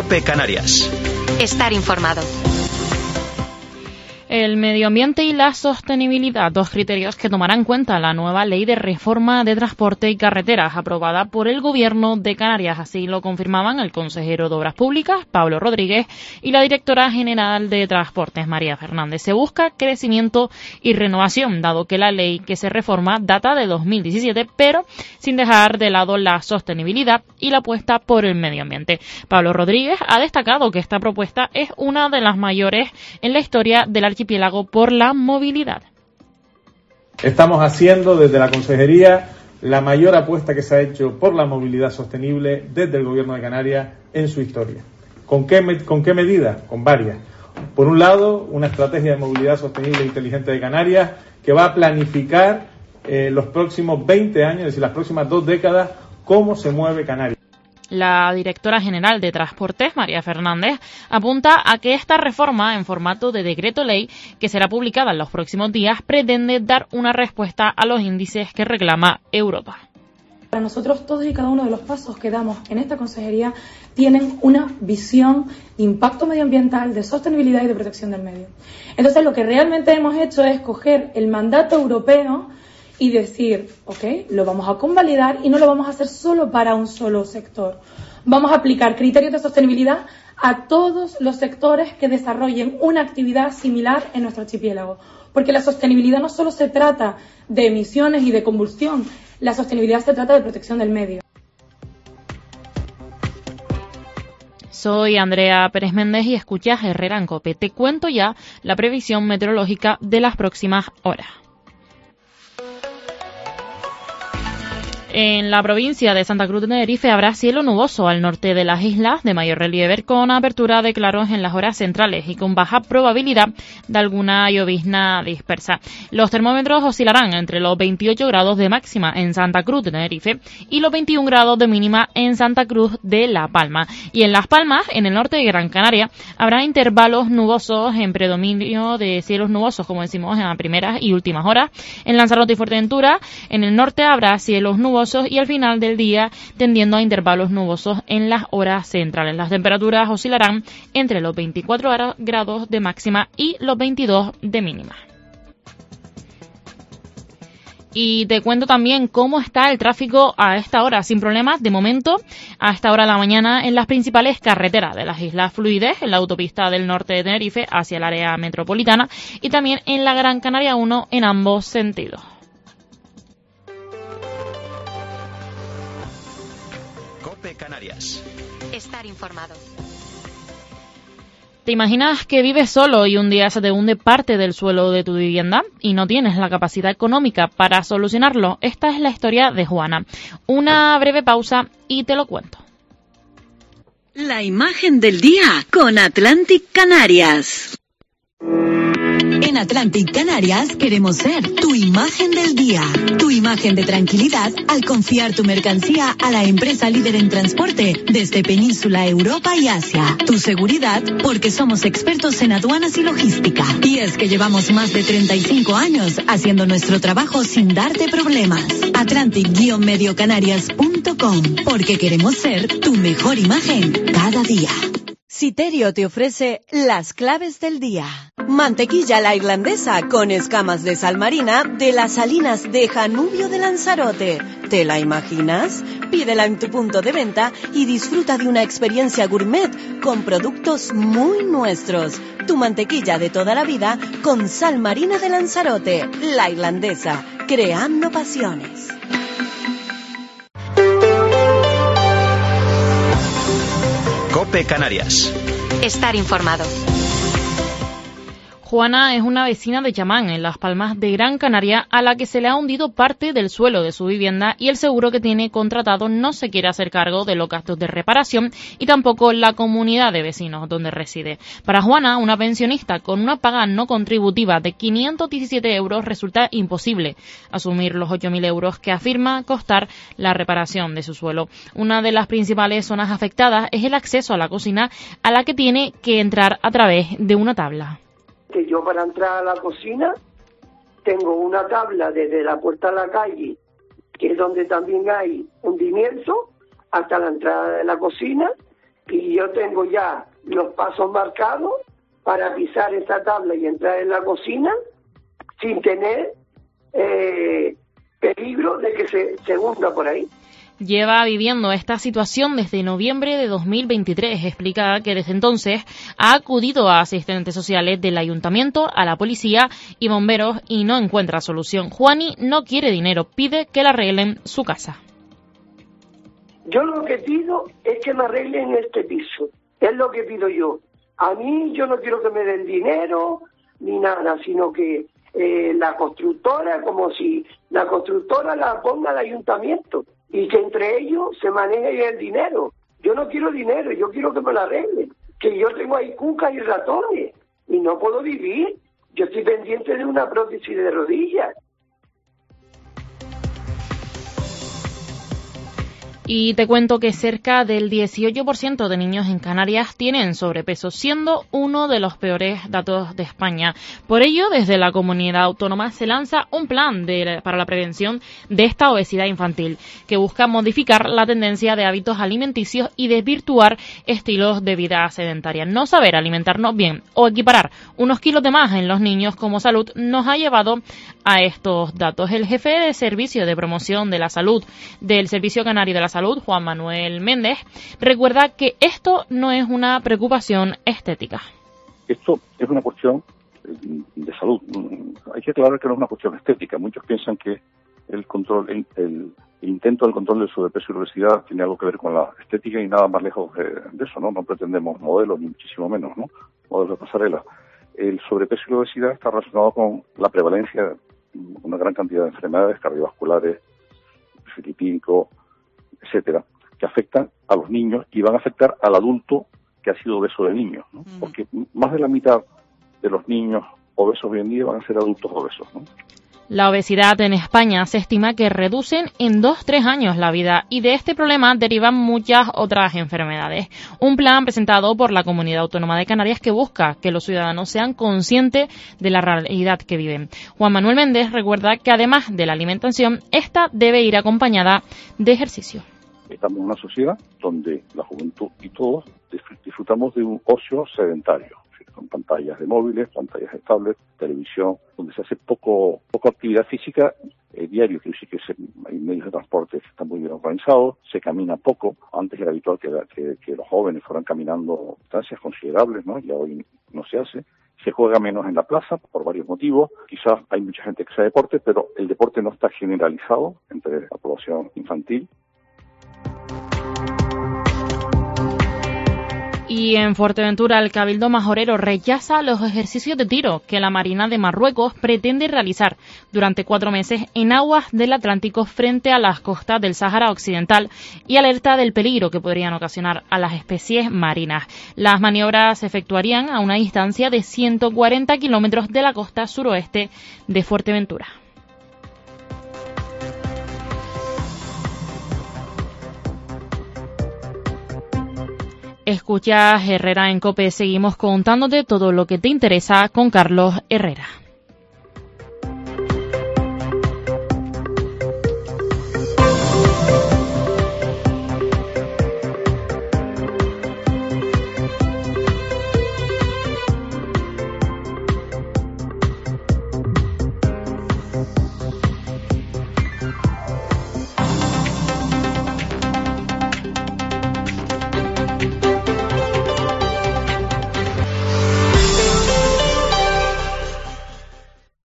COPE Canarias. Estar informado. El medio ambiente y la sostenibilidad, dos criterios que tomará en cuenta la nueva Ley de Reforma de Transporte y Carreteras aprobada por el Gobierno de Canarias. Así lo confirmaban el consejero de Obras Públicas, Pablo Rodríguez, y la directora general de Transportes, María Fernández. Se busca crecimiento y renovación, dado que la ley que se reforma data de 2017, pero sin dejar de lado la sostenibilidad y la apuesta por el medio ambiente. Pablo Rodríguez ha destacado que esta propuesta es una de las mayores en la historia del archipiélago por la movilidad. Estamos haciendo desde la Consejería la mayor apuesta que se ha hecho por la movilidad sostenible desde el Gobierno de Canarias en su historia. ¿Con qué medidas? Con varias. Por un lado, una estrategia de movilidad sostenible e inteligente de Canarias que va a planificar los próximos 20 años, es decir, las próximas 2 décadas, cómo se mueve Canarias. La directora general de Transportes, María Fernández, apunta a que esta reforma en formato de decreto ley, que será publicada en los próximos días, pretende dar una respuesta a los índices que reclama Europa. Para nosotros todos y cada uno de los pasos que damos en esta consejería tienen una visión de impacto medioambiental, de sostenibilidad y de protección del medio. Entonces lo que realmente hemos hecho es coger el mandato europeo y decir, ok, lo vamos a convalidar y no lo vamos a hacer solo para un solo sector. Vamos a aplicar criterios de sostenibilidad a todos los sectores que desarrollen una actividad similar en nuestro archipiélago. Porque la sostenibilidad no solo se trata de emisiones y de combustión, la sostenibilidad se trata de protección del medio. Soy Andrea Pérez Méndez y escuchas Herrera en COPE. Te cuento ya la previsión meteorológica de las próximas horas. En la provincia de Santa Cruz de Tenerife habrá cielo nuboso al norte de las islas, de mayor relieve, con apertura de claros en las horas centrales y con baja probabilidad de alguna llovizna dispersa. Los termómetros oscilarán entre los 28 grados de máxima en Santa Cruz de Tenerife y los 21 grados de mínima en Santa Cruz de La Palma. Y en Las Palmas, en el norte de Gran Canaria, habrá intervalos nubosos en predominio de cielos nubosos, como decimos, en las primeras y últimas horas. En Lanzarote y Fuerteventura, en el norte habrá cielos nubosos y al final del día tendiendo a intervalos nubosos en las horas centrales. Las temperaturas oscilarán entre los 24 grados de máxima y los 22 de mínima. Y te cuento también cómo está el tráfico a esta hora, sin problemas de momento, a esta hora de la mañana en las principales carreteras de las Islas Fluidez, en la autopista del norte de Tenerife hacia el área metropolitana y también en la Gran Canaria 1 en ambos sentidos. COPE Canarias. Estar informado. ¿Te imaginas que vives solo y un día se te hunde parte del suelo de tu vivienda y no tienes la capacidad económica para solucionarlo? Esta es la historia de Juana. Una breve pausa y te lo cuento. La imagen del día con Atlantic Canarias. En Atlantic Canarias queremos ser tu imagen del día, tu imagen de tranquilidad al confiar tu mercancía a la empresa líder en transporte desde Península, Europa y Asia. Tu seguridad porque somos expertos en aduanas y logística. Y es que llevamos más de 35 años haciendo nuestro trabajo sin darte problemas. Atlantic-mediocanarias.com, porque queremos ser tu mejor imagen cada día. Citerio te ofrece las claves del día. Mantequilla la irlandesa con escamas de sal marina de las salinas de Janubio de Lanzarote. ¿Te la imaginas? Pídela en tu punto de venta y disfruta de una experiencia gourmet con productos muy nuestros. Tu mantequilla de toda la vida con sal marina de Lanzarote. La irlandesa, creando pasiones. COPE Canarias. Estar informado. Juana es una vecina de Chamán, en Las Palmas de Gran Canaria, a la que se le ha hundido parte del suelo de su vivienda y el seguro que tiene contratado no se quiere hacer cargo de los gastos de reparación y tampoco la comunidad de vecinos donde reside. Para Juana, una pensionista con una paga no contributiva de 517 euros, resulta imposible asumir los 8.000 euros que afirma costar la reparación de su suelo. Una de las principales zonas afectadas es el acceso a la cocina, a la que tiene que entrar a través de una tabla. Que yo para entrar a la cocina tengo una tabla desde la puerta a la calle, que es donde también hay hundimiento, hasta la entrada de la cocina, y yo tengo ya los pasos marcados para pisar esa tabla y entrar en la cocina sin tener peligro de que se hunda por ahí. Lleva viviendo esta situación desde noviembre de 2023. Explica que desde entonces ha acudido a asistentes sociales del ayuntamiento, a la policía y bomberos y no encuentra solución. Juani no quiere dinero, pide que le arreglen su casa. Yo lo que pido es que me arreglen este piso. Es lo que pido yo. A mí yo no quiero que me den dinero ni nada, sino que la constructora, como si la constructora la ponga al ayuntamiento y que entre ellos se maneje el dinero. Yo no quiero dinero, yo quiero que me lo arreglen. Que yo tengo ahí cucas y ratones y no puedo vivir. Yo estoy pendiente de una prótesis de rodillas. Y te cuento que cerca del 18% de niños en Canarias tienen sobrepeso, siendo uno de los peores datos de España. Por ello, desde la comunidad autónoma se lanza un plan para la prevención de esta obesidad infantil, que busca modificar la tendencia de hábitos alimenticios y desvirtuar estilos de vida sedentaria. No saber alimentarnos bien o equiparar unos kilos de más en los niños como salud nos ha llevado a estos datos. El jefe de Servicio de Promoción de la Salud del Servicio Canario de la Salud, Juan Manuel Méndez, recuerda que esto no es una preocupación estética. Esto es una cuestión de salud. Hay que aclarar que no es una cuestión estética. Muchos piensan que el intento del control del sobrepeso y obesidad tiene algo que ver con la estética y nada más lejos de eso, ¿no? No pretendemos modelos, ni muchísimo menos, ¿no? Modelos de pasarela. El sobrepeso y la obesidad está relacionado con la prevalencia de una gran cantidad de enfermedades cardiovasculares, filipínico, etcétera, que afectan a los niños y van a afectar al adulto que ha sido obeso de niño, ¿no? Porque más de la mitad de los niños obesos hoy en día van a ser adultos obesos, ¿no? La obesidad en España se estima que reducen en 2-3 años la vida y de este problema derivan muchas otras enfermedades. Un plan presentado por la Comunidad Autónoma de Canarias que busca que los ciudadanos sean conscientes de la realidad que viven. Juan Manuel Méndez recuerda que además de la alimentación, esta debe ir acompañada de ejercicio. Estamos en una sociedad donde la juventud y todos disfrutamos de un ocio sedentario. Con pantallas de móviles, pantallas de tablet, televisión, donde se hace poco actividad física diario, que sí que hay medios de transporte que están muy bien organizados, se camina poco. Antes era habitual que los jóvenes fueran caminando distancias considerables, ¿no? Ya hoy no se hace. Se juega menos en la plaza por varios motivos. Quizás hay mucha gente que hace deporte, pero el deporte no está generalizado entre la población infantil. Y en Fuerteventura, el Cabildo Majorero rechaza los ejercicios de tiro que la Marina de Marruecos pretende realizar durante 4 meses en aguas del Atlántico frente a las costas del Sáhara Occidental y alerta del peligro que podrían ocasionar a las especies marinas. Las maniobras se efectuarían a una distancia de 140 kilómetros de la costa suroeste de Fuerteventura. Escuchas Herrera en COPE. Seguimos contándote todo lo que te interesa con Carlos Herrera.